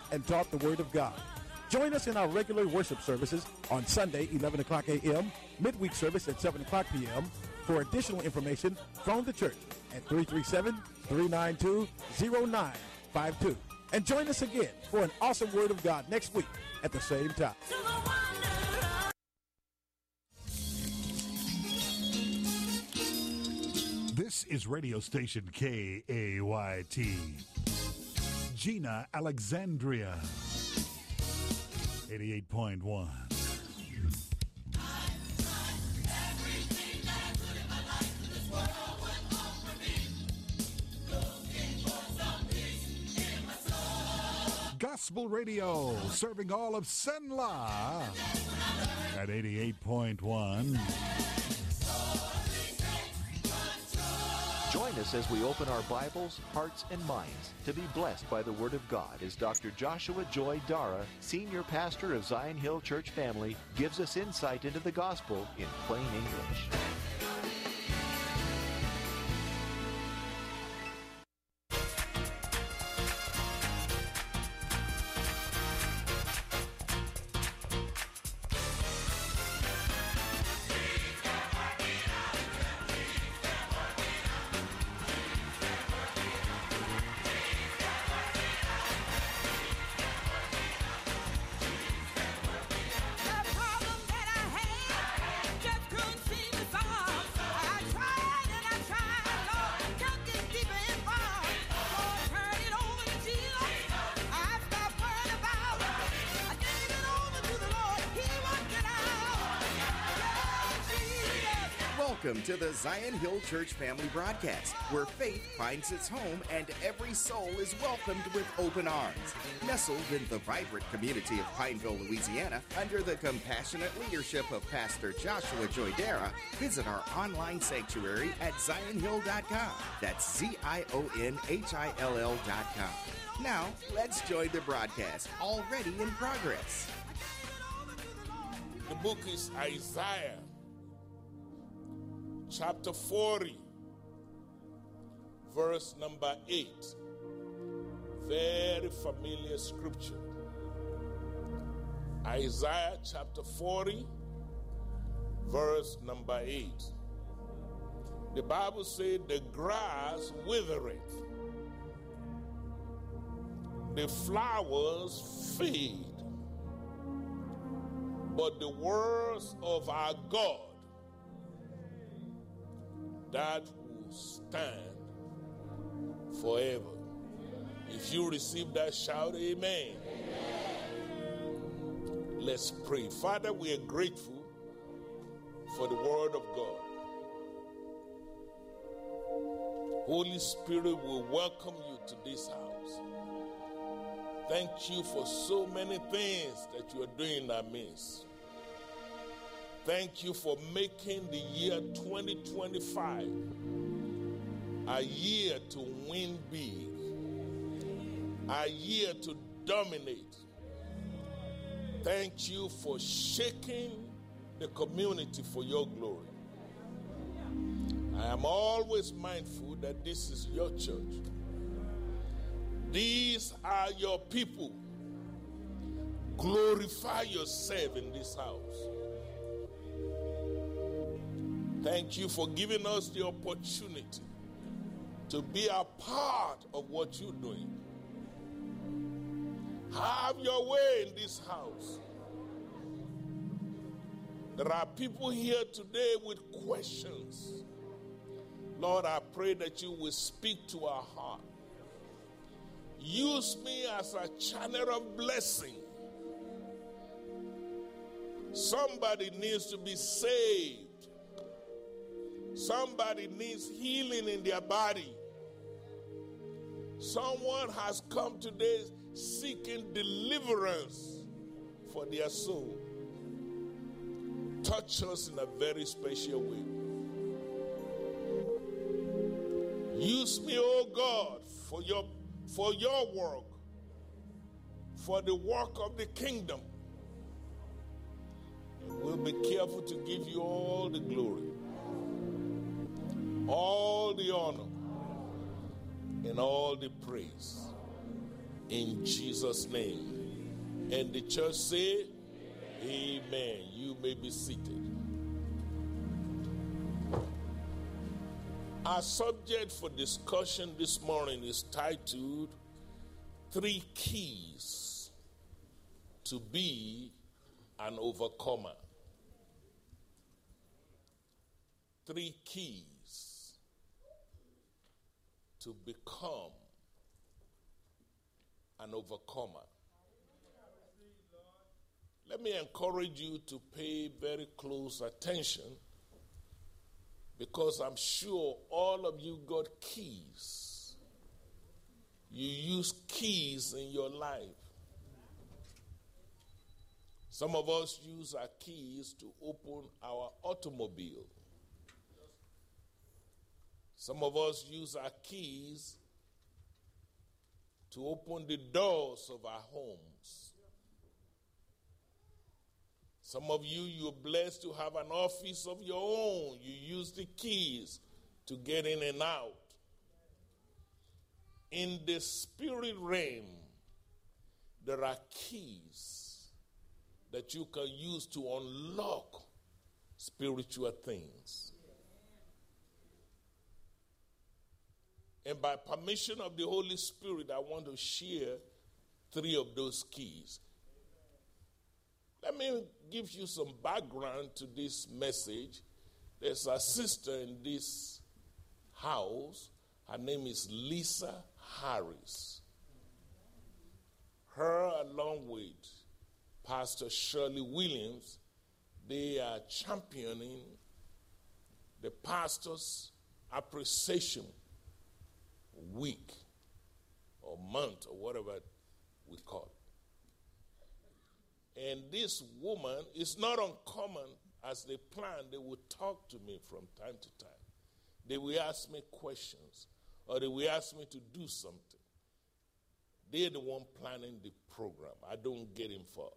and taught the Word of God. Join us in our regular worship services on Sunday, 11 o'clock a.m., midweek service at 7 o'clock p.m. For additional information, phone the church at 337-392-0952. And join us again for an awesome Word of God next week at the same time. This is radio station KAYT. Gina, Alexandria. 88.1. Gospel Radio, serving all of Senla at 88.1. Join us as we open our Bibles, hearts, and minds to be blessed by the Word of God as Dr. Joshua Joy Dara, Senior Pastor of Zion Hill Church Family, gives us insight into the Gospel in plain English. Welcome to the Zion Hill Church Family Broadcast, where faith finds its home and every soul is welcomed with open arms. Nestled in the vibrant community of Pineville, Louisiana, under the compassionate leadership of Pastor Joshua Joy Dara, visit our online sanctuary at zionhill.com. That's ZIONHILL.com. Now, let's join the broadcast, already in progress. The book is Isaiah. Chapter 40, verse number 8. Very familiar scripture. Isaiah chapter 40, verse number 8. The Bible said, the grass withereth, the flowers fade, but the words of our God, that will stand forever. If you receive that, shout amen. Amen. Let's pray. Father, we are grateful for the word of God. Holy Spirit, we welcome you to this house. Thank you for so many things that you are doing in our midst. Thank you for making the year 2025 a year to win big, a year to dominate. Thank you for shaking the community for your glory. I am always mindful that this is your church. These are your people. Glorify yourself in this house. Thank you for giving us the opportunity to be a part of what you're doing. Have your way in this house. There are people here today with questions. Lord, I pray that you will speak to our heart. Use me as a channel of blessing. Somebody needs to be saved. Somebody needs healing in their body. Someone has come today seeking deliverance for their soul. Touch us in a very special way. Use me, oh God, for your work, for the work of the kingdom. We'll be careful to give you all the glory, all the honor, and all the praise. in Jesus' name. And the church say, amen. You may be seated. Our subject for discussion this morning is titled 3 Keys to Be an Overcomer. 3 keys to become an overcomer. Let me encourage you to pay very close attention, because I'm sure all of you got keys. You use keys in your life. Some of us use our keys to open our automobile. Some of us use our keys to open the doors of our homes. Some of you, you're blessed to have an office of your own. You use the keys to get in and out. In the spirit realm, there are keys that you can use to unlock spiritual things. And by permission of the Holy Spirit, I want to share 3 of those keys. Let me give you some background to this message. There's a sister in this house. Her name is Lisa Harris. Her, along with Pastor Shirley Williams, they are championing the Pastor's Appreciation Week or month or whatever we call it. And this woman, is not uncommon, as they plan, they will talk to me from time to time. They will ask me questions, or they will ask me to do something. They're the one planning the program. I don't get involved.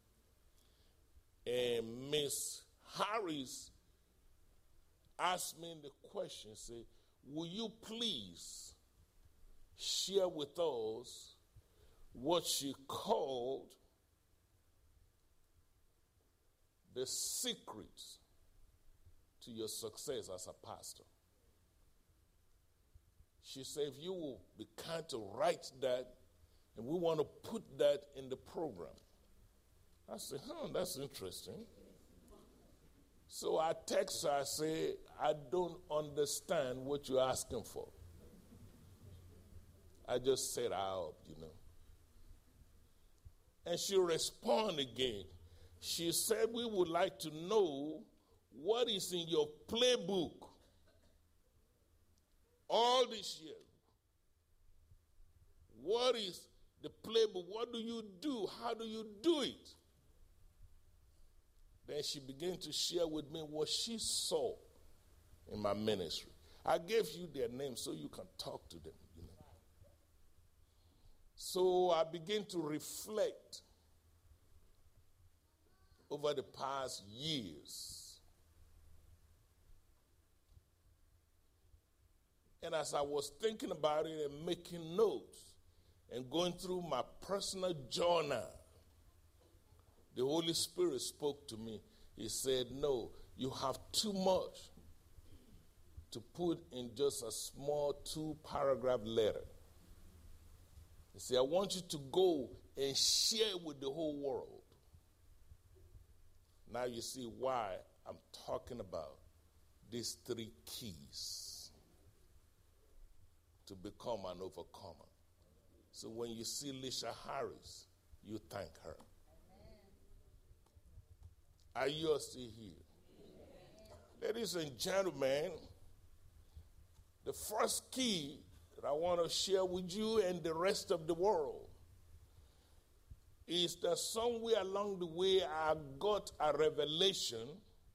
And Miss Harris asked me the question, say, will you please share with us what she called the secrets to your success as a pastor? She said, if you will be kind to write that, and we want to put that in the program. I said, that's interesting. So I text her, I say, I don't understand what you're asking for. I just said, I hope, And she responded again. She said, we would like to know what is in your playbook all this year. What is the playbook? What do you do? How do you do it? Then she began to share with me what she saw in my ministry. I gave you their names so you can talk to them. So I began to reflect over the past years. And as I was thinking about it and making notes and going through my personal journal, the Holy Spirit spoke to me. He said, no, you have too much to put in just a small 2-paragraph letter. He said, I want you to go and share with the whole world. Now you see why I'm talking about these 3 keys to become an overcomer. So when you see Lisa Harris, you thank her. Are you still here? Ladies and gentlemen, the first key that I want to share with you and the rest of the world is that somewhere along the way I got a revelation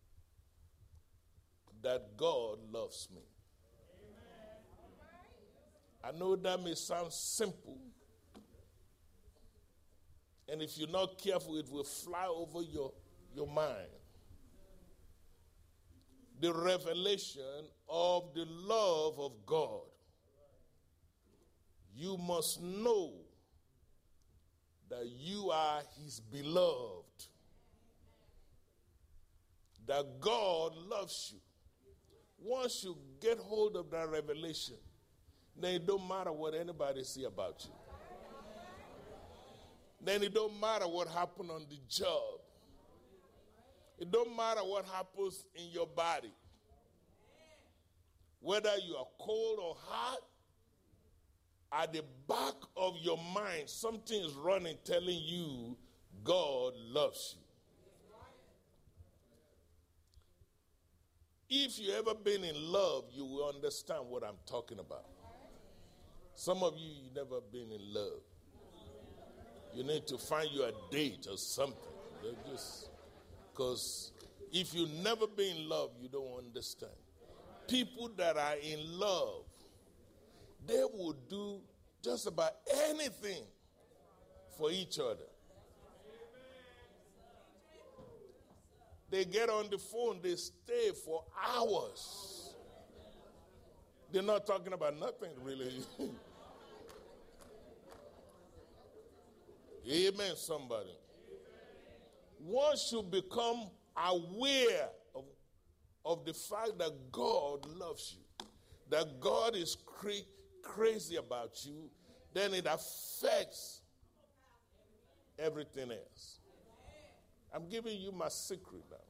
that God loves me. I know that may sound simple, and if you're not careful, it will fly over your mind. The revelation of the love of God. You must know that you are his beloved, that God loves you. Once you get hold of that revelation, then it don't matter what anybody say about you. Then it don't matter what happened on the job. It don't matter what happens in your body. Whether you are cold or hot, at the back of your mind, something is running telling you God loves you. If you ever been in love, you will understand what I'm talking about. Some of you never been in love. You need to find you a date or something. Just because if you never been in love, you don't understand. People that are in love, they will do just about anything for each other. They get on the phone, they stay for hours. They're not talking about nothing, really. Amen, somebody. Once you become aware of the fact that God loves you, that God is crazy about you, then it affects everything else. I'm giving you my secret now.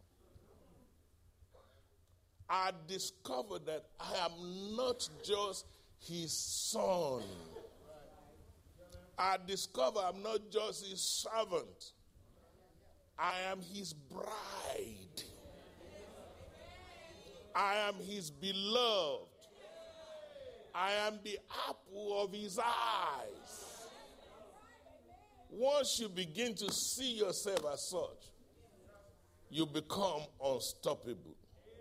I discovered that I am not just his son. I discover I'm not just his servant. I am his bride. I am his beloved. I am the apple of his eyes. Once you begin to see yourself as such, you become unstoppable.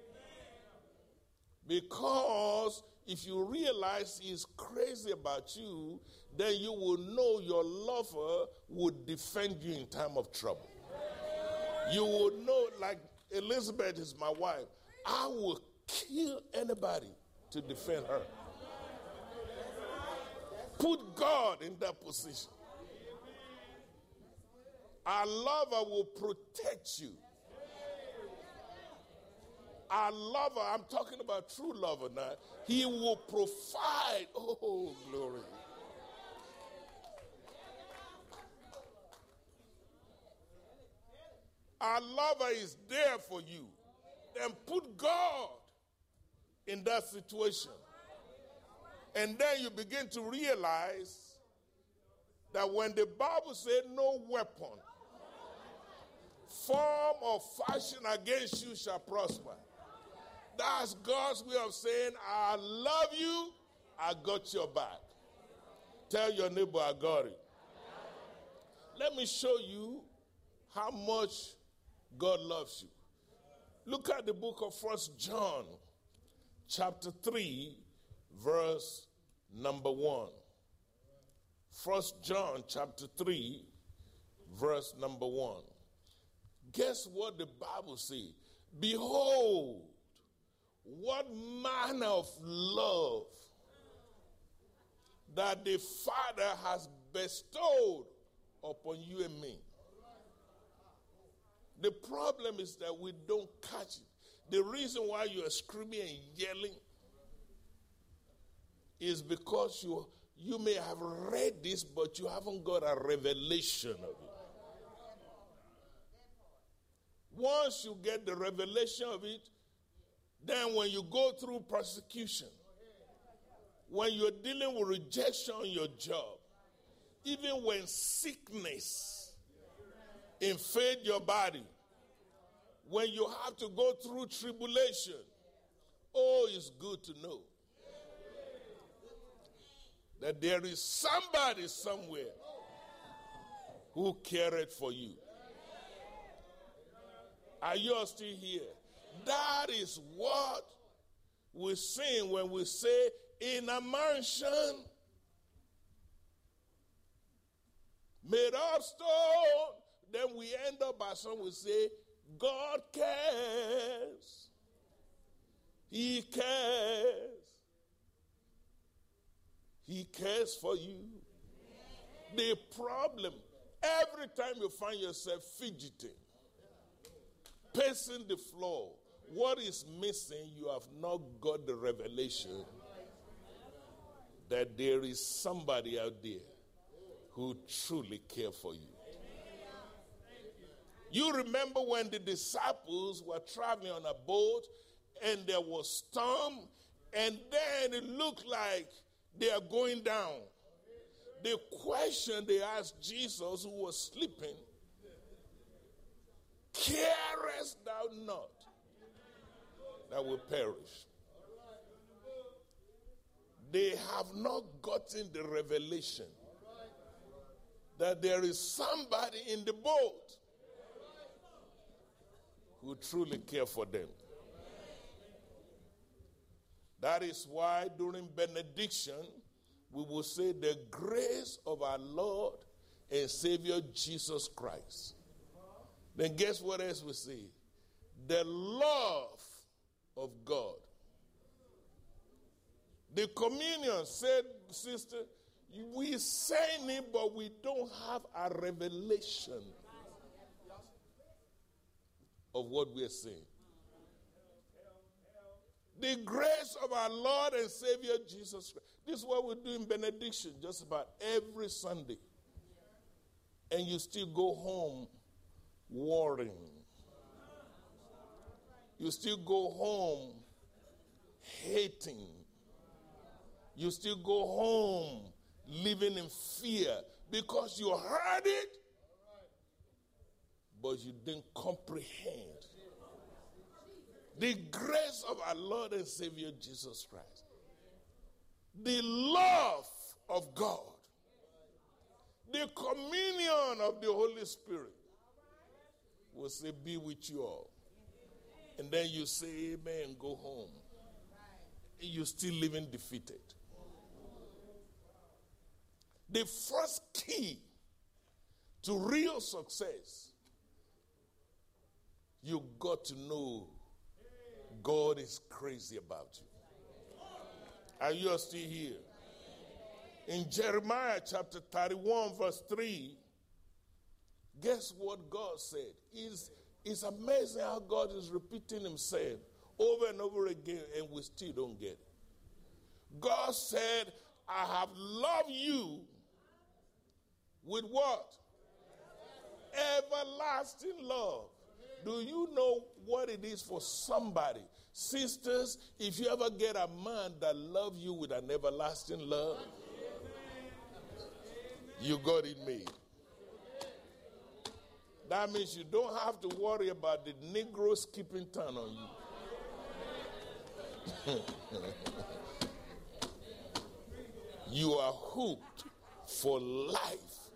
Because if you realize he's crazy about you, then you will know your lover would defend you in time of trouble. You will know, like Elizabeth is my wife, I will kill anybody to defend her. Put God in that position. Our lover will protect you. Our lover, I'm talking about true lover now, he will provide. Oh, glory. Our lover is there for you. Then put God in that situation. And then you begin to realize that when the Bible said no weapon form or fashion against you shall prosper, that's God's way of saying, I love you, I got your back. Tell your neighbor, I got it. Let me show you how much God loves you. Look at the book of 1 John, chapter 3, verse number 1. 1 John, chapter 3, verse number 1. Guess what the Bible says? Behold, what manner of love that the Father has bestowed upon you and me. The problem is that we don't catch it. The reason why you are screaming and yelling is because you may have read this, but you haven't got a revelation of it. Once you get the revelation of it, then when you go through persecution, when you're dealing with rejection on your job, even when sickness invade your body, when you have to go through tribulation, oh, it's good to know that there is somebody somewhere who cared for you. Are you all still here? That is what we sing when we say, in a mansion made of stone. Then we end up by some will say, God cares. He cares. He cares for you. The problem, Every time you find yourself fidgeting, pacing the floor, what is missing? You have not got the revelation that there is somebody out there who truly cares for you. You remember when the disciples were traveling on a boat and there was storm, and then it looked like they are going down. The question they asked Jesus, who was sleeping, carest thou not that we perish? They have not gotten the revelation that there is somebody in the boat who truly cares for them. That is why during benediction, we will say the grace of our Lord and Savior Jesus Christ. Then guess what else we say? The love of God. The communion said, sister, we saying it, but we don't have a revelation of what we are saying. The grace of our Lord and Savior Jesus Christ. This is what we do in benediction just about every Sunday. And you still go home worrying. You still go home hating. You still go home living in fear because you heard it, but you didn't comprehend the grace of our Lord and Savior Jesus Christ. The love of God. The communion of the Holy Spirit will say, be with you all. And then you say amen and go home. And you're still living defeated. The first key to real success, you got to know God is crazy about you. Are you still here? In Jeremiah chapter 31 verse 3, guess what God said? It's amazing how God is repeating himself over and over again, and we still don't get it. God said, I have loved you with what? Everlasting love. Do you know what it is for somebody? Sisters, if you ever get a man that loves you with an everlasting love, you got it made. That means you don't have to worry about the Negroes keeping turn on you. You are hooked for life.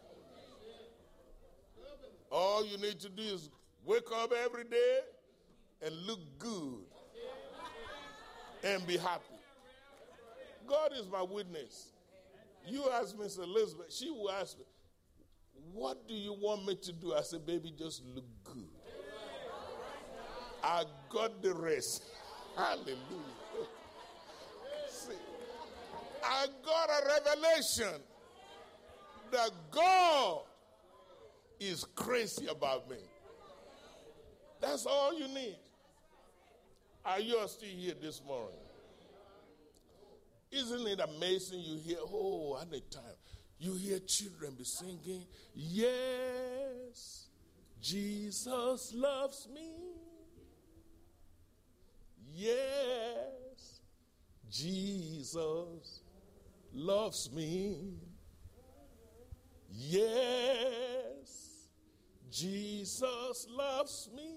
All you need to do is wake up every day and look good and be happy. God is my witness. You ask Miss Elizabeth, she will ask me, what do you want me to do? I said, baby, just look good. I got the rest. Hallelujah. See, I got a revelation that God is crazy about me. That's all you need. Are you still here this morning? Isn't it amazing? You hear, oh, I need time. You hear children be singing, yes, Jesus loves me. Yes, Jesus loves me. Yes, Jesus loves me.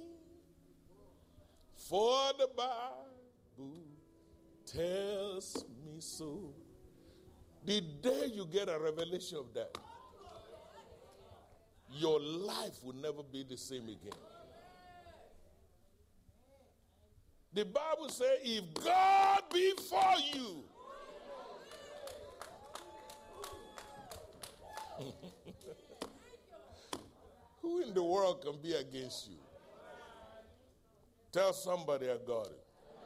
For the Bible tells me so. The day you get a revelation of that, your life will never be the same again. The Bible says, if God be for you, who in the world can be against you? Tell somebody I got it.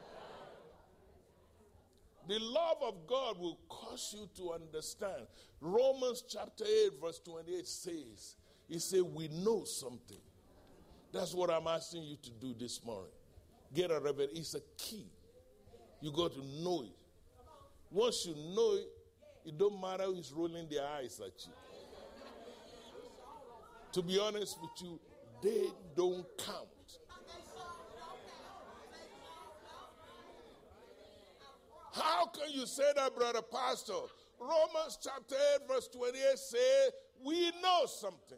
The love of God will cause you to understand. Romans chapter 8 verse 28 says, He said, we know something. That's what I'm asking you to do this morning. Get a revelation. It's a key. You got to know it. Once you know it, it don't matter who's rolling their eyes at you. To be honest with you, they don't count. How can you say that, brother pastor? Romans chapter 8 verse 28 says, we know something.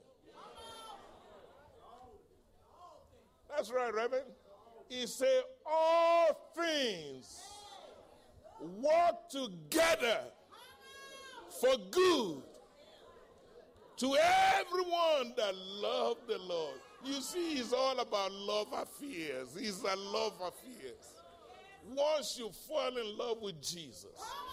That's right, Reverend. He said, all things work together for good to everyone that love the Lord. You see, it's all about love affairs. It's a love affairs. Once you fall in love with Jesus,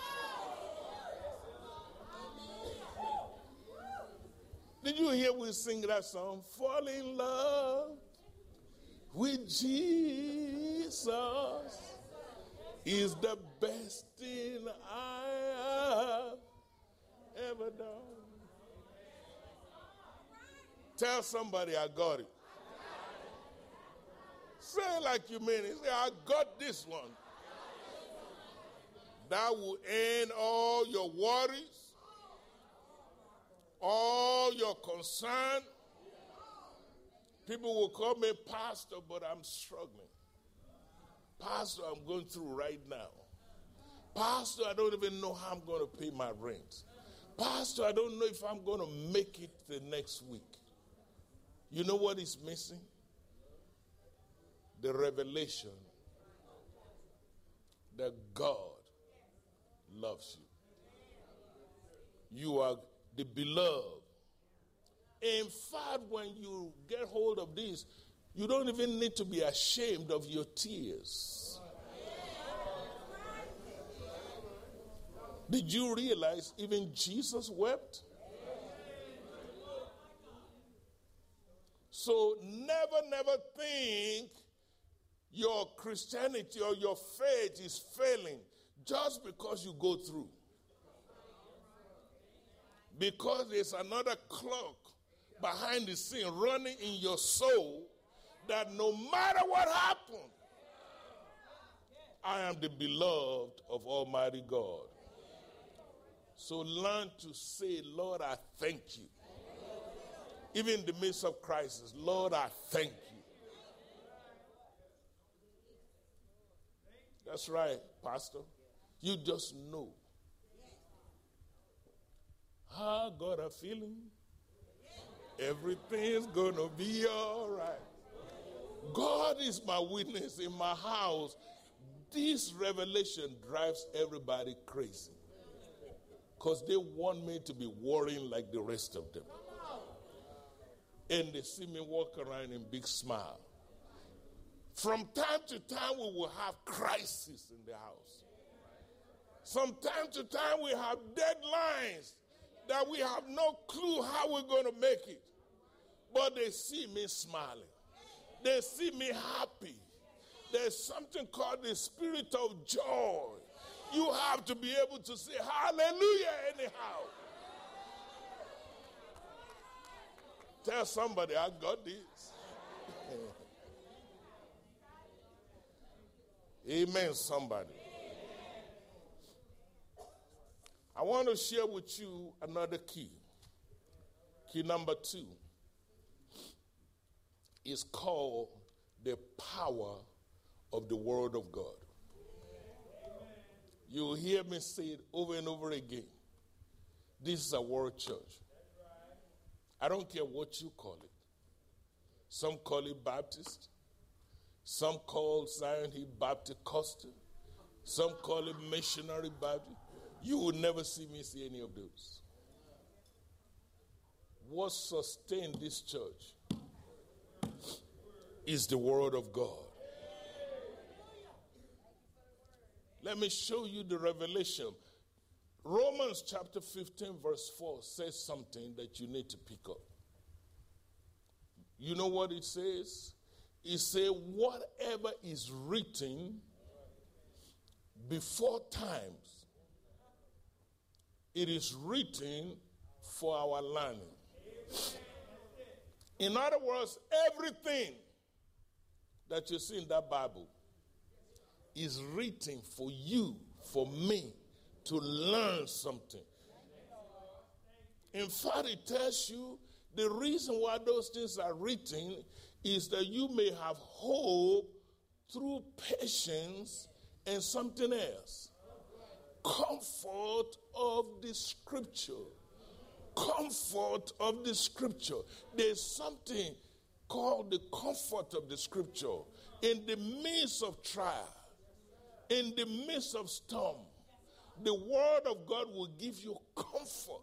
did you hear we sing that song? Fall in love with Jesus is the best thing I have ever done. Tell somebody I got it. Say it like you mean it. Say, I got this one. That will end all your worries, all your concern. People will call me pastor, but I'm struggling. Pastor, I'm going through right now. Pastor, I don't even know how I'm going to pay my rent. Pastor, I don't know if I'm going to make it the next week. You know what is missing? The revelation that God loves you. You are the beloved. In fact, when you get hold of this, you don't even need to be ashamed of your tears. Did you realize even Jesus wept? So never think your Christianity or your faith is failing just because you go through. Because there's another clock behind the scene running in your soul that no matter what happens, I am the beloved of Almighty God. So learn to say, Lord, I thank you. Even in the midst of crisis, Lord, I thank you. That's right, Pastor. You just know. I got a feeling everything's going to be all right. God is my witness in my house. This revelation drives everybody crazy because they want me to be worrying like the rest of them. And they see me walk around in big smile. From time to time, we will have crisis in the house. From time to time, we have deadlines that we have no clue how we're going to make it. But they see me smiling. They see me happy. There's something called the spirit of joy. You have to be able to say hallelujah anyhow. Tell somebody, I got this. Amen, somebody. I want to share with you another key. Key number 2 is called the power of the Word of God. You'll hear me say it over and over again. This is a word church. I don't care what you call it. Some call it Baptist. Some call Zion Hill Baptist Coastal. Some call it Missionary Baptist. You will never see me say any of those. What sustains this church is the Word of God. Let me show you the revelation. Romans chapter 15 verse 4 says something that you need to pick up. You know what it says? It says, whatever is written before times, it is written for our learning. In other words, everything that you see in that Bible is written for you, for me, to learn something. In fact, it tells you the reason why those things are written is that you may have hope through patience and something else. Comfort of the scripture. Comfort of the scripture. There's something called the comfort of the scripture. In the midst of trial, in the midst of storm, the word of God will give you comfort.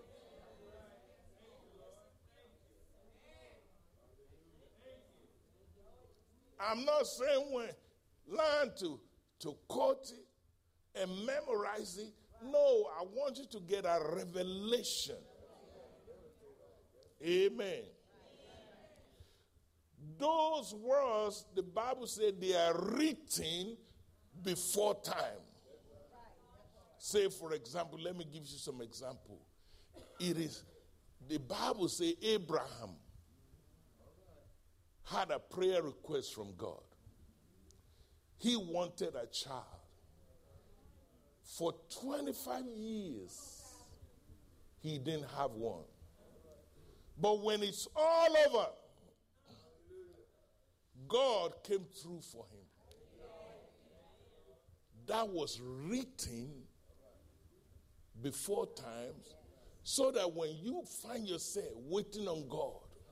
I'm not saying when learn to quote it and memorize it. No, I want you to get a revelation. Amen. Those words, the Bible said they are written before time. Say, for example, let me give you some example. It is, the Bible says Abraham had a prayer request from God. He wanted a child. For 25 years, he didn't have one. But when it's all over, God came through for him. That was written before times, so that when you find yourself waiting on God,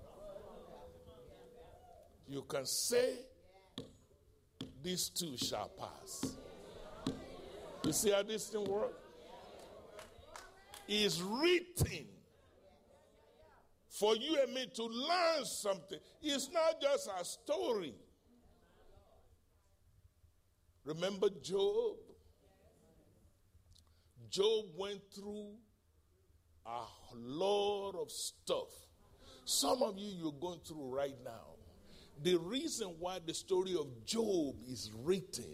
you can say, "These too shall pass." You see how this thing works? It's written for you and me to learn something. It's not just a story. Remember Job? Job went through a lot of stuff. Some of you, you're going through right now. The reason why the story of Job is written,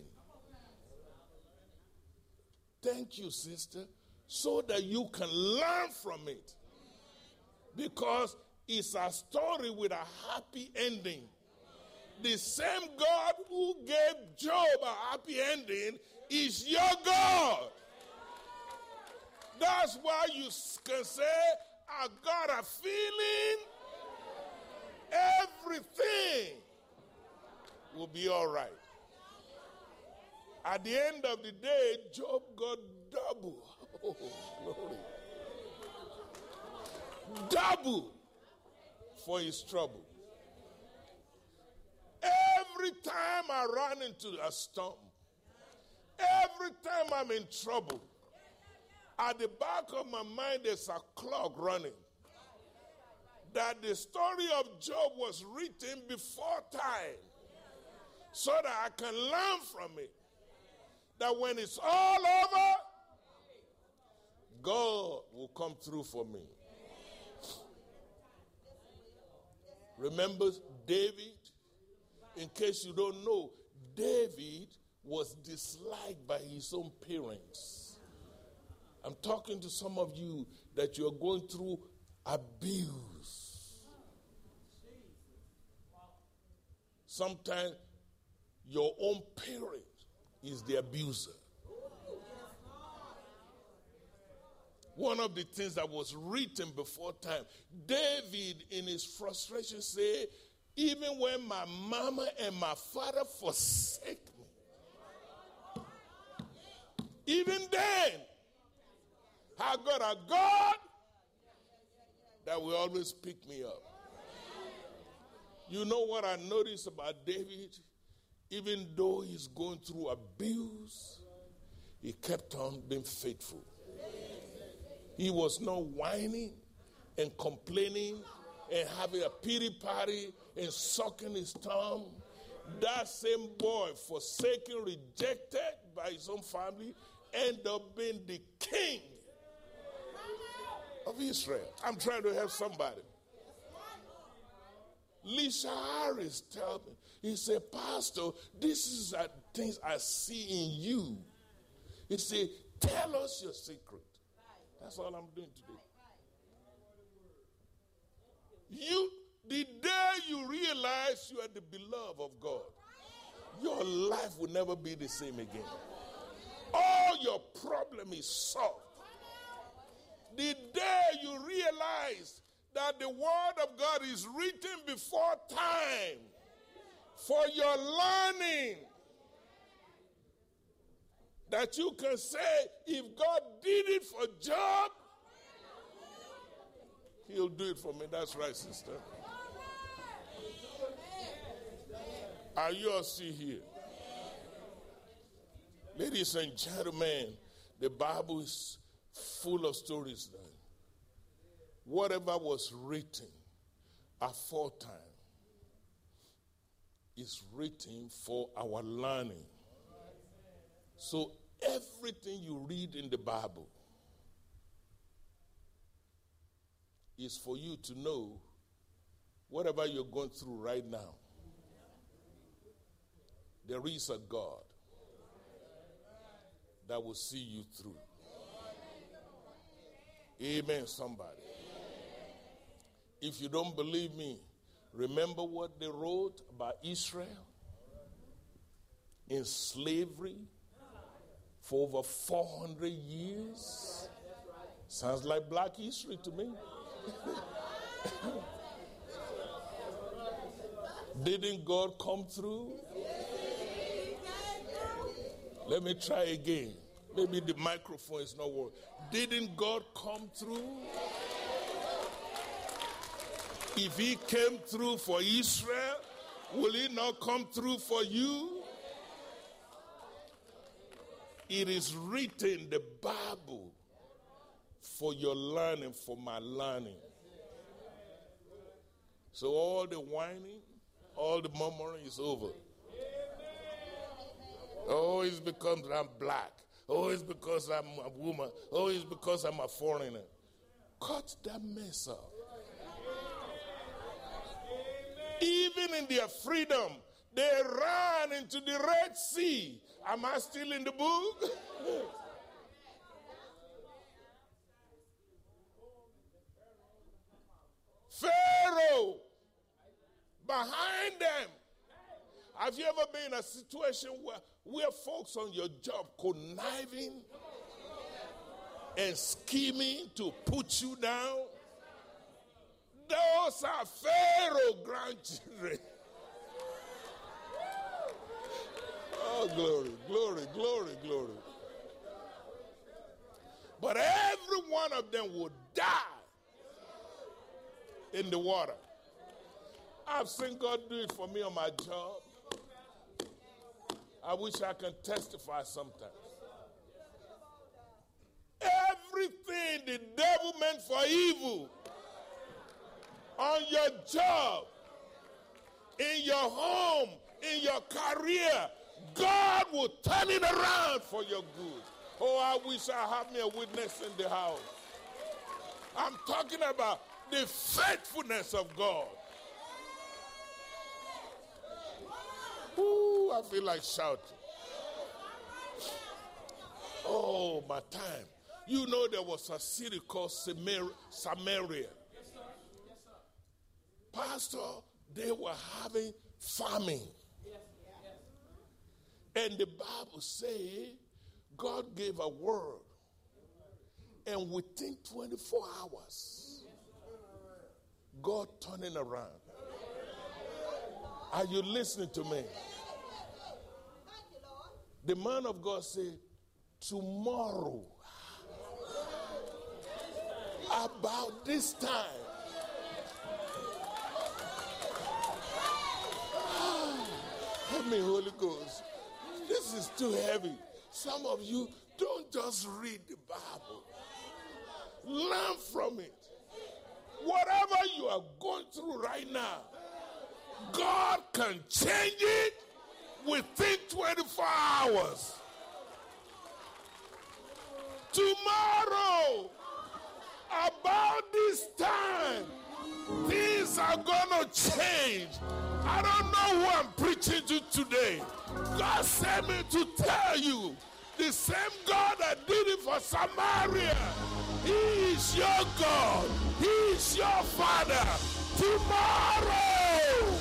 thank you, sister, so that you can learn from it. Because it's a story with a happy ending. The same God who gave Job a happy ending is your God. That's why you can say, I got a feeling everything will be all right. At the end of the day, Job got double. Oh, glory. Double for his trouble. Every time I run into a storm, every time I'm in trouble, at the back of my mind there's a clock running. That the story of Job was written before time, so that I can learn from it. That when it's all over, God will come through for me. Remember David? In case you don't know, David was disliked by his own parents. I'm talking to some of you that you're going through abuse. Sometimes your own parent is the abuser. One of the things that was written before time, David in his frustration said, even when my mama and my father forsake me, even then, I got a God that will always pick me up. You know what I noticed about David? Even though he's going through abuse, he kept on being faithful. He was not whining and complaining and having a pity party and sucking his thumb. That same boy, forsaken, rejected by his own family, ended up being the king of Israel. I'm trying to help somebody. Lisa Harris told me, he said, Pastor, this is the things I see in you. He said, tell us your secret. That's all I'm doing today. The day you realize you are the beloved of God, your life will never be the same again. All your problem is solved. The day you realize that the word of God is written before time for your learning, that you can say, if God did it for Job, he'll do it for me. That's right, sister. Are you all still here? Ladies and gentlemen, the Bible is full of stories then. Whatever was written aforetime is written for our learning. So everything you read in the Bible is for you to know whatever you're going through right now. There is a God that will see you through. Amen, somebody. If you don't believe me, remember what they wrote about Israel in slavery for over 400 years. Sounds like black history to me. Didn't God come through? Let me try again. Maybe the microphone is not working. Didn't God come through? If he came through for Israel, will he not come through for you? It is written, the Bible, for your learning, for my learning. So all the whining, all the murmuring is over. Oh, it's because I'm black. Oh, it's because I'm a woman. Oh, it's because I'm a foreigner. Cut that mess up. Even in their freedom, they ran into the Red Sea. Am I still in the book? Pharaoh, behind them. Have you ever been in a situation where folks on your job conniving and scheming to put you down? Those are Pharaoh grandchildren. Oh, glory, glory, glory, glory. But every one of them would die in the water. I've seen God do it for me on my job. I wish I can testify sometimes. Everything the devil meant for evil on your job, in your home, in your career, God will turn it around for your good. Oh, I wish I had me a witness in the house. I'm talking about the faithfulness of God. Ooh, I feel like shouting. Oh, my time. You know there was a city called Samaria. Pastor, they were having famine. And the Bible says God gave a word. And within 24 hours, God turning around. Are you listening to me? The man of God said, tomorrow, about this time, help me, Holy Ghost. This is too heavy. Some of you don't just read the Bible. Learn from it. Whatever you are going through right now, God can change it within 24 hours. Tomorrow, about this time, things are going to change. I don't know who I'm preaching to today. God sent me to tell you, The same God that did it for Samaria. He is your God. He is your Father. Tomorrow,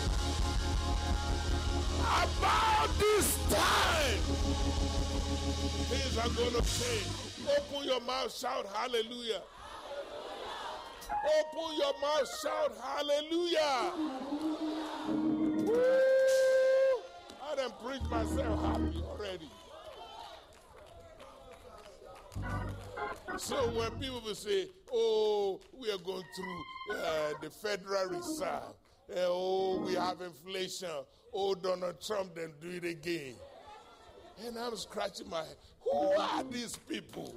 about this time, things are going to change. Open your mouth, shout hallelujah. Open your mouth, shout hallelujah. Woo! I done preached myself happy already. So when people will say, oh, we are going through the Federal Reserve, oh, we have inflation, oh, Donald Trump then do it again. And I'm scratching my head. Who are these people?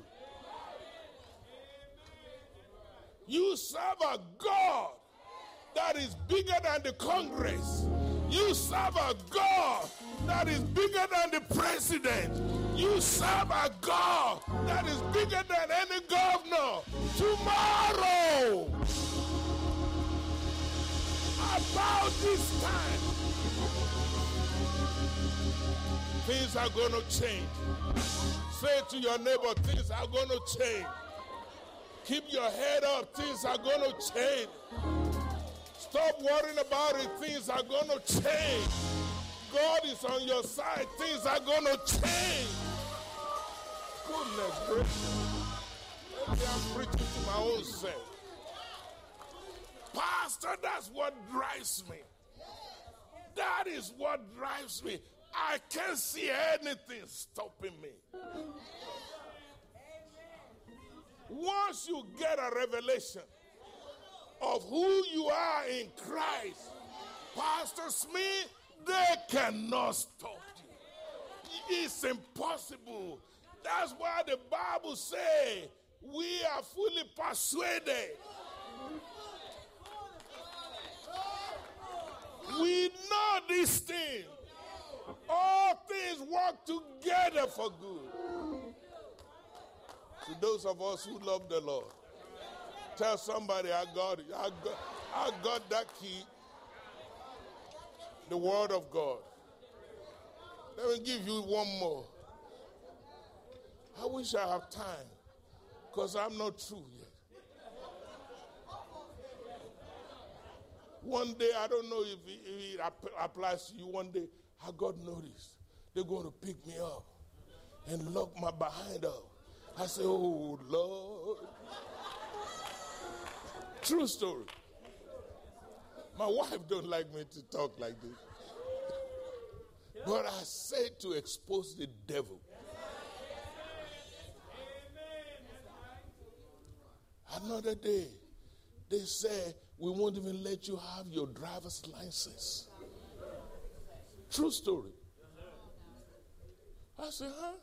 You serve a God that is bigger than the Congress. You serve a God that is bigger than the president. You serve a God that is bigger than any governor. Tomorrow, about this time, things are going to change. Say to your neighbor, things are going to change. Keep your head up, things are going to change. Stop worrying about it, things are going to change. God is on your side, things are going to change. Goodness gracious. Maybe I'm preaching to my own self. Pastor, that's what drives me. That is what drives me. I can't see anything stopping me. Once you get a revelation of who you are in Christ, Pastor Smith, they cannot stop you. It's impossible. That's why the Bible says we are fully persuaded. We know this thing. All things work together for good. To those of us who love the Lord, tell somebody, I got it. I got that key. The Word of God. Let me give you one more. I wish I have time, because I'm not through yet. One day, I don't know if it applies to you. One day, I got notice. They're going to pick me up and lock my behind up. I say, oh, Lord. True story. My wife don't like me to talk like this. But I say to expose the devil. Another day, they say, we won't even let you have your driver's license. True story. I said, huh?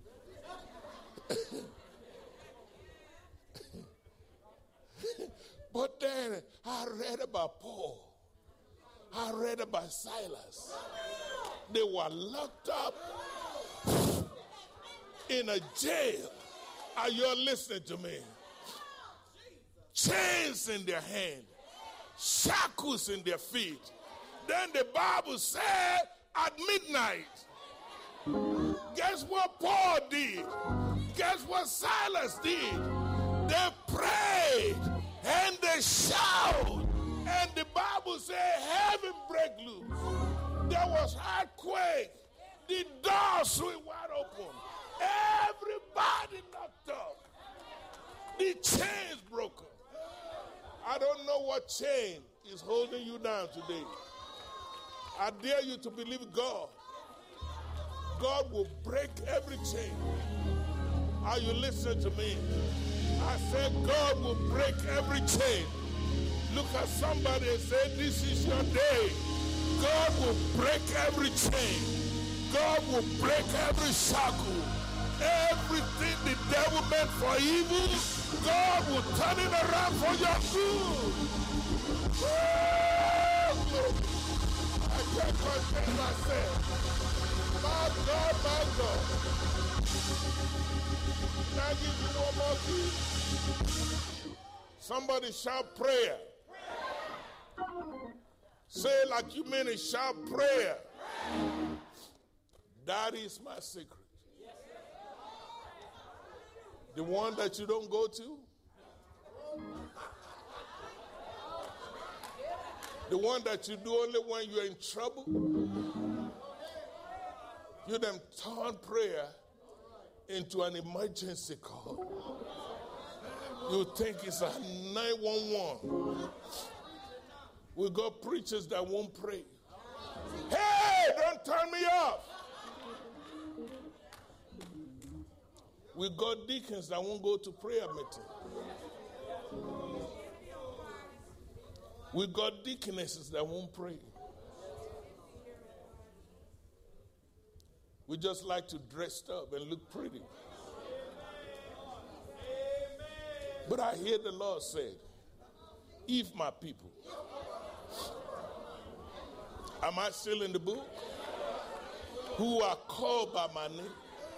But then I read about Paul. I read about Silas. They were locked up in a jail. Are you listening to me? Chains in their hand, shackles in their feet. Then the Bible said at midnight, guess what Paul did? Guess what Silas did? They prayed and they shouted. And the Bible said heaven break loose. There was earthquake. The doors swing wide open. Everybody knocked up. The chains broken. I don't know what chain is holding you down today. I dare you to believe God. God will break every chain. Are you listening to me? I said God will break every chain. Look at somebody and say, this is your day. God will break every chain. God will break every shackle. Everything the devil meant for evil, God will turn it around for your good. Oh, I can't contain myself. My God, my God. Can I give you one more key? Somebody shout prayer. Say like you mean it, shout prayer. That is my secret. The one that you don't go to? The one that you do only when you're in trouble? You then turn prayer into an emergency call. You think it's a 911. We got preachers that won't pray. Hey, don't turn me off. We got deacons that won't go to prayer meeting. We got deaconesses that won't pray. We just like to dress up and look pretty. But I hear the Lord say, if my people, am I still in the book? Who are called by my name.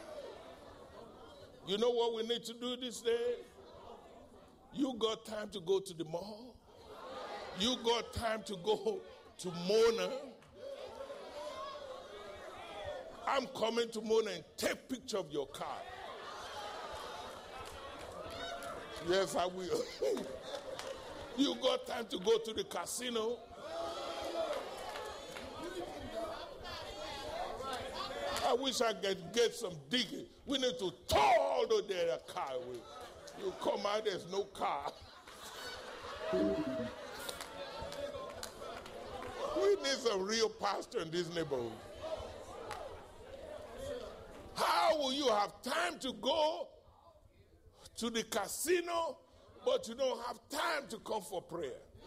You know what we need to do this day? You got time to go to the mall. You got time to go to Mona. I'm coming to Mona and take picture of your car. Yes, I will. You got time to go to the casino. I wish I could get some digging. We need to tow all of their car away. You come out, there's no car. We need some real pastor in this neighborhood. How will you have time to go to the casino, but you don't have time to come for prayer?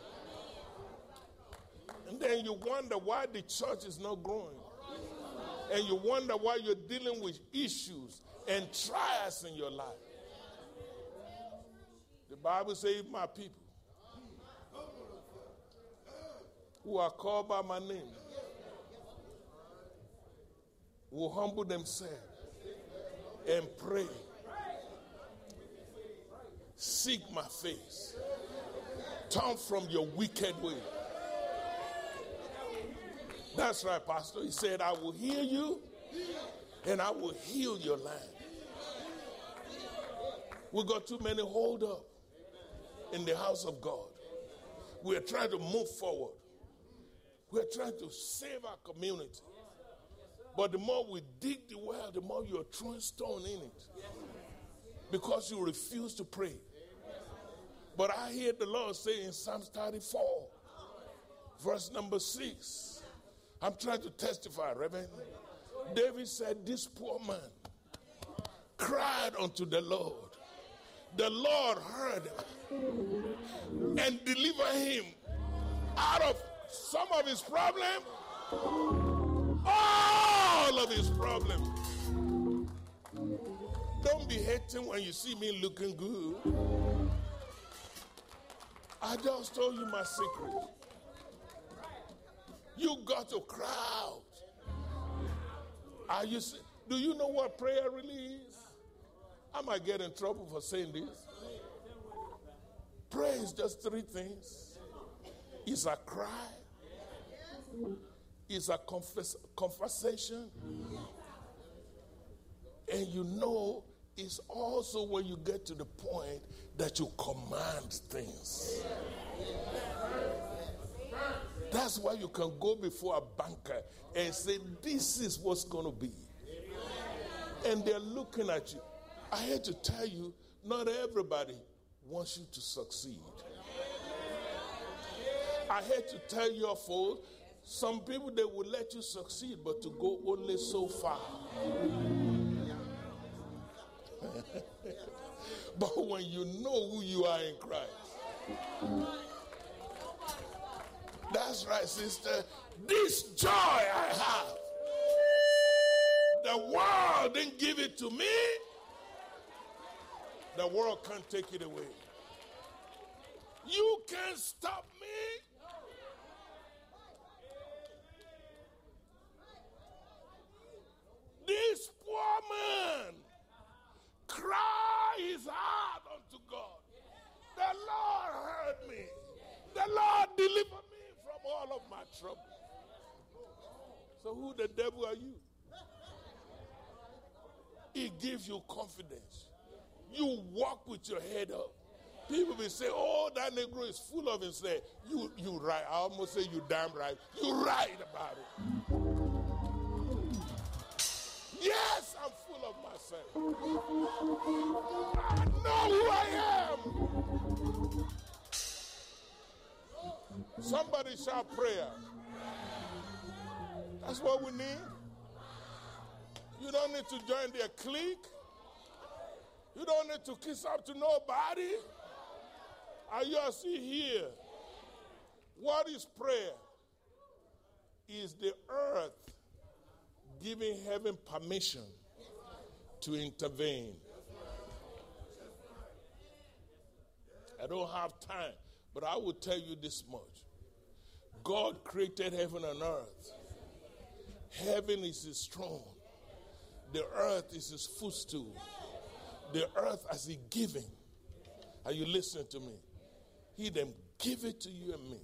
And then you wonder why the church is not growing. And you wonder why you're dealing with issues and trials in your life. The Bible says, my people who are called by my name will humble themselves and pray. Seek my face. Turn from your wicked way. That's right, Pastor. He said, I will hear you and I will heal your land. We got too many hold up in the house of God. We're trying to move forward. We're trying to save our community. But the more we dig the well, the more you're throwing stone in it. Because you refuse to pray. But I hear the Lord say in Psalms 34, verse number 6, I'm trying to testify, Reverend. David said, this poor man cried unto the Lord. The Lord heard him and delivered him out of some of his problems, all of his problems. Don't be hating when you see me looking good. I just told you my secret. You got to cry out. Do you know what prayer really is? I might get in trouble for saying this. Prayer is just three things. It's a cry. It's a conversation. And you know, it's also when you get to the point that you command things. That's why you can go before a banker and say, this is what's going to be. And they're looking at you. I hate to tell you, not everybody wants you to succeed. I hate to tell your folks, some people, they will let you succeed, but to go only so far. But when you know who you are in Christ. That's right, sister. This joy I have, the world didn't give it to me. The world can't take it away. You can't stop me. This poor man cried his heart unto God. The Lord heard me. The Lord delivered me from all of my trouble. So who the devil are you? He gives you confidence. You walk with your head up. People will say, oh, that Negro is full of himself. You right. I almost say you damn right. You right about it. Yes, I'm full of myself. I know who I am. Somebody shout prayer. That's what we need. You don't need to join their clique. You don't need to kiss up to nobody. Are you still here? What is prayer? Is the earth giving heaven permission to intervene. I don't have time, but I will tell you this much. God created heaven and earth. Heaven is his throne. The earth is his footstool. The earth as he giving. Are you listening to me? He then give it to you and me.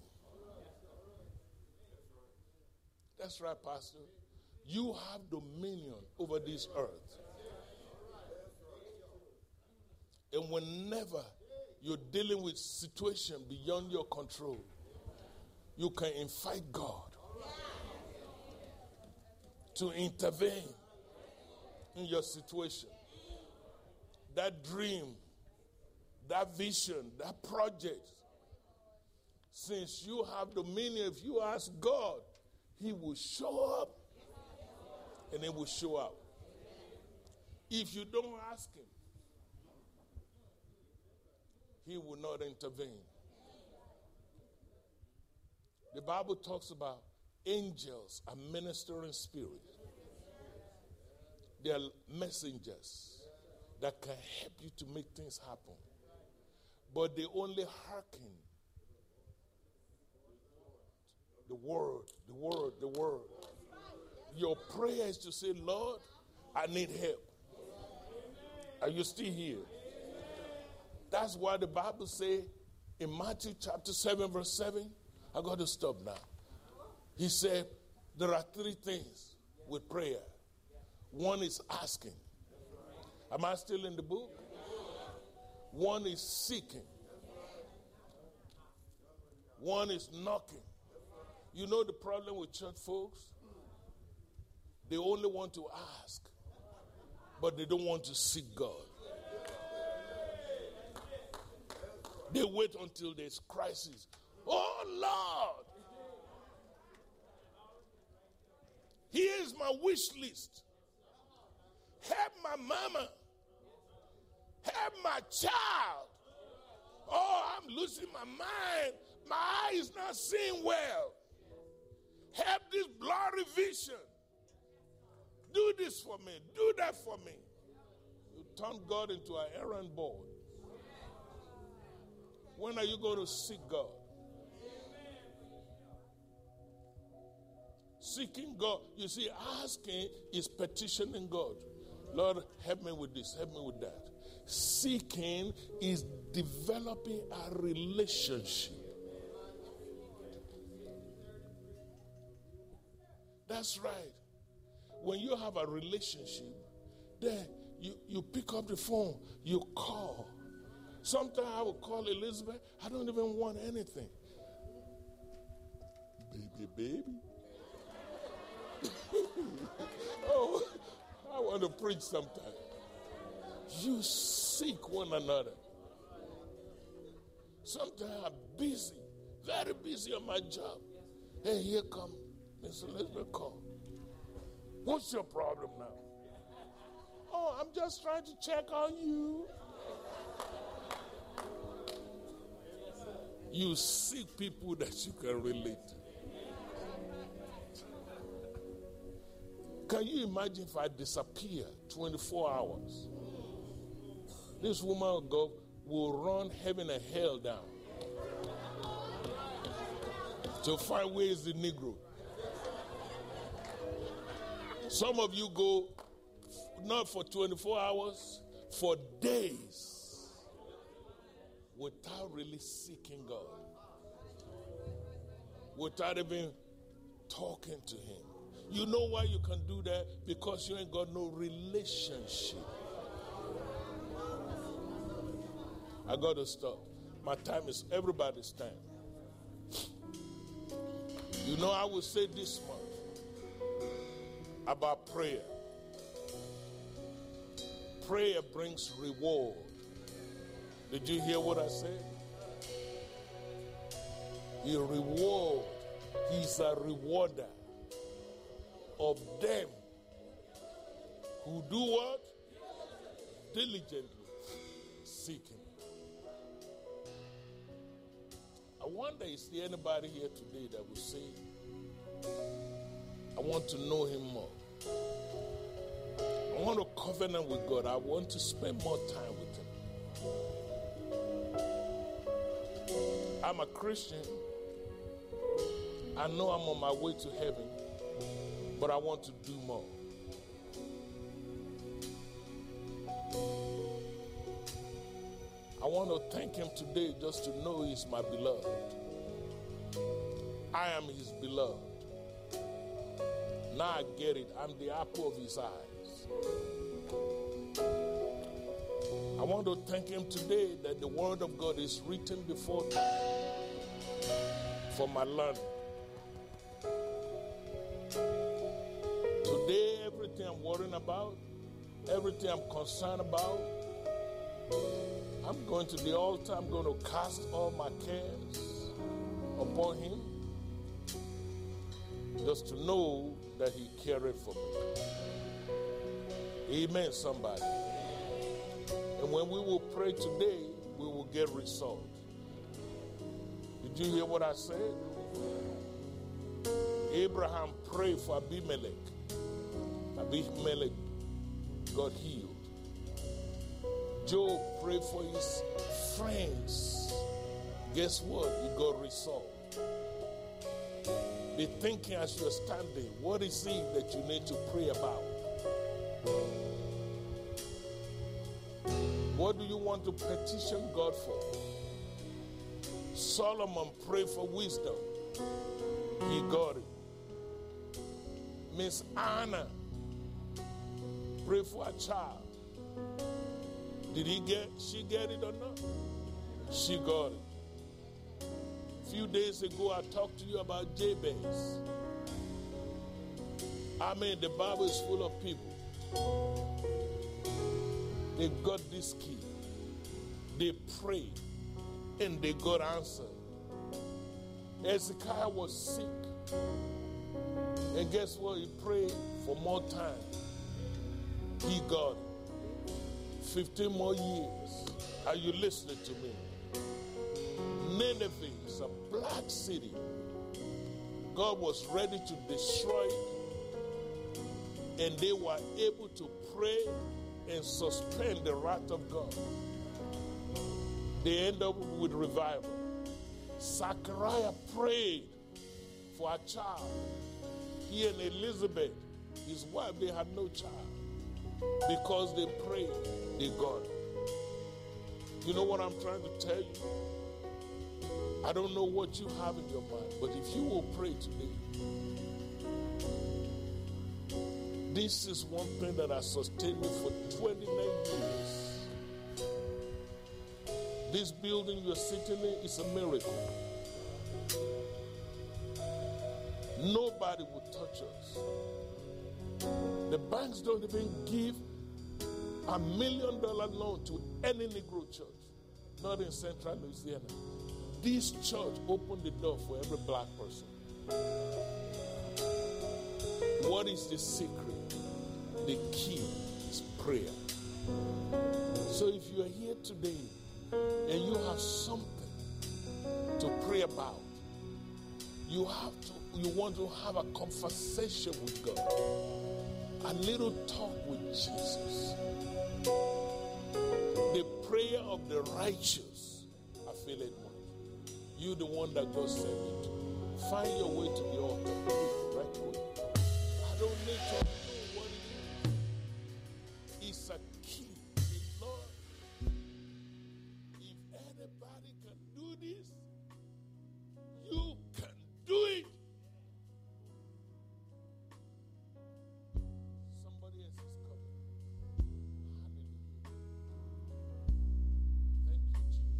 That's right, Pastor. You have dominion over this earth. And whenever you're dealing with situation beyond your control, you can invite God to intervene in your situation. That dream, that vision, that project, since you have dominion, if you ask God, he will show up and it will show out. If you don't ask him, he will not intervene. The Bible talks about angels are ministering spirits. They are messengers that can help you to make things happen. But they only hearken the word, the word, the word. Your prayer is to say, Lord, I need help. Are you still here? That's why the Bible says in Matthew chapter 7, verse 7, I got to stop now. He said, there are three things with prayer. One is asking. Am I still in the book? One is seeking. One is knocking. You know the problem with church folks? They only want to ask, but they don't want to seek God. They wait until there's crisis. Oh, Lord! Here's my wish list. Help my mama. Help my child. Oh, I'm losing my mind. My eye is not seeing well. Help this blurry vision. Do this for me. Do that for me. You turn God into an errand boy. When are you going to seek God? Seeking God. You see, asking is petitioning God. Lord, help me with this. Help me with that. Seeking is developing a relationship. That's right. When you have a relationship, then you pick up the phone, you call. Sometimes I will call Elizabeth. I don't even want anything. Baby. Oh, I want to preach sometime. You seek one another. Sometimes I'm busy, very busy on my job. And here come Miss Elizabeth call. What's your problem now? Oh, I'm just trying to check on you. You seek people that you can relate to. Can you imagine if I disappear 24 hours? This woman of God will run heaven and hell down to find where is the Negro. Some of you go not for 24 hours, for days without really seeking God, without even talking to him. You know why you can do that? Because you ain't got no relationship. I got to stop. My time is everybody's time. You know, I will say this much about prayer. Prayer brings reward. Did you hear what I said? He reward. He's a rewarder of them who do what? Diligently seek him. I wonder, is there anybody here today that will say, I want to know him more. I want to covenant with God. I want to spend more time with him. I'm a Christian. I know I'm on my way to heaven, but I want to do more. I want to thank him today just to know he's my beloved. I am his beloved. Now I get it. I'm the apple of his eyes. I want to thank him today that the word of God is written before me for my learning. Today, everything I'm worrying about, everything I'm concerned about, I'm going to the altar. I'm going to cast all my cares upon him just to know that he cared for me. Amen, somebody. And when we will pray today, we will get result. Did you hear what I said? Abraham prayed for Abimelech. Abimelech got healed. Job prayed for his friends. Guess what? He got resolved. Be thinking as you're standing, what is it that you need to pray about? What do you want to petition God for? Solomon prayed for wisdom. He got it. Miss Anna prayed for a child. Did she get it or not? She got it. A few days ago, I talked to you about Jabez. I mean, the Bible is full of people. They got this key. They prayed, and they got answered. Hezekiah was sick. And guess what? He prayed for more time. He got it. 15 more years. Are you listening to me? Nineveh is a black city. God was ready to destroy it. And they were able to pray and suspend the wrath of God. They end up with revival. Zachariah prayed for a child. He and Elizabeth, his wife, they had no child. Because they prayed, they got it. You know what I'm trying to tell you? I don't know what you have in your mind, but if you will pray today, this is one thing that has sustained me for 29 years. This building you're sitting in is a miracle. Nobody will touch us. The banks don't even give $1 million loan to any Negro church, not in Central Louisiana. This church opened the door for every black person. What is the secret? The key is prayer. So if you are here today and you have something to pray about, you want to have a conversation with God, a little talk with Jesus. The prayer of the righteous, I feel it much. You the one that God sent me to. Find your way to the altar. Right away. I don't need to know what it is. It's a key. The Lord, if anybody can do this, you can do it. Somebody else is coming. Hallelujah. Thank you, Jesus.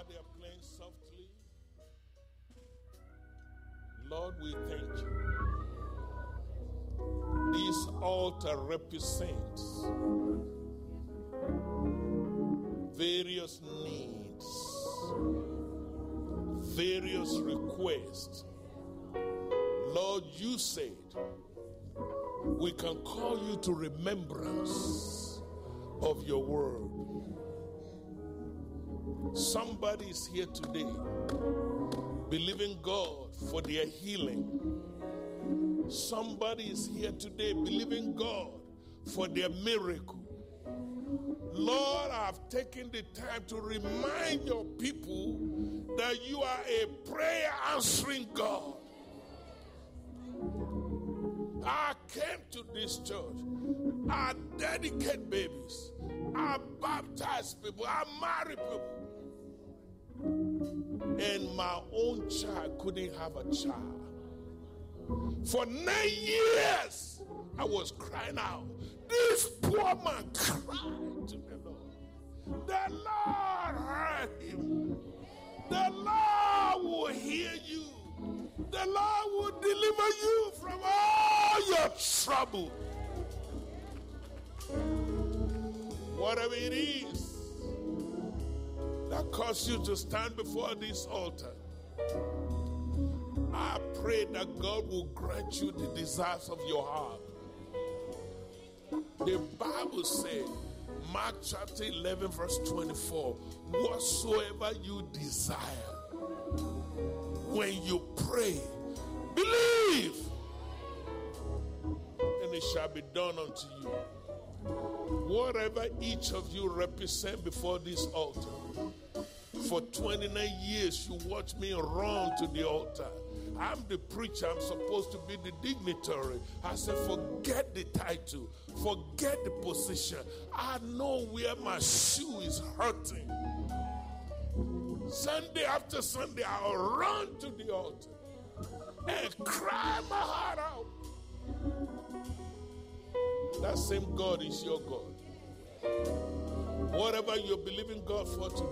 they are playing softly. Lord, we thank you. This altar represents various needs, various requests. Lord, you said we can call you to remembrance of your word. Somebody is here today believing God for their healing. Somebody is here today believing God for their miracle. Lord, I've taken the time to remind your people that you are a prayer answering God. I came to this church. I dedicate babies. I baptize people. I marry people. And my own child couldn't have a child. For 9 years, I was crying out. This poor man cried to the Lord. The Lord heard him. The Lord will hear you. The Lord will deliver you from all your trouble. Whatever it is that caused you to stand before this altar, I pray that God will grant you the desires of your heart. The Bible said, Mark chapter 11 verse 24, whatsoever you desire, when you pray, believe, and it shall be done unto you. Whatever each of you represent before this altar, for 29 years you watch me run to the altar. I'm the preacher. I'm supposed to be the dignitary. I said, forget the title. Forget the position. I know where my shoe is hurting. Sunday after Sunday, I'll run to the altar and cry my heart out. That same God is your God. Whatever you're believing God for today,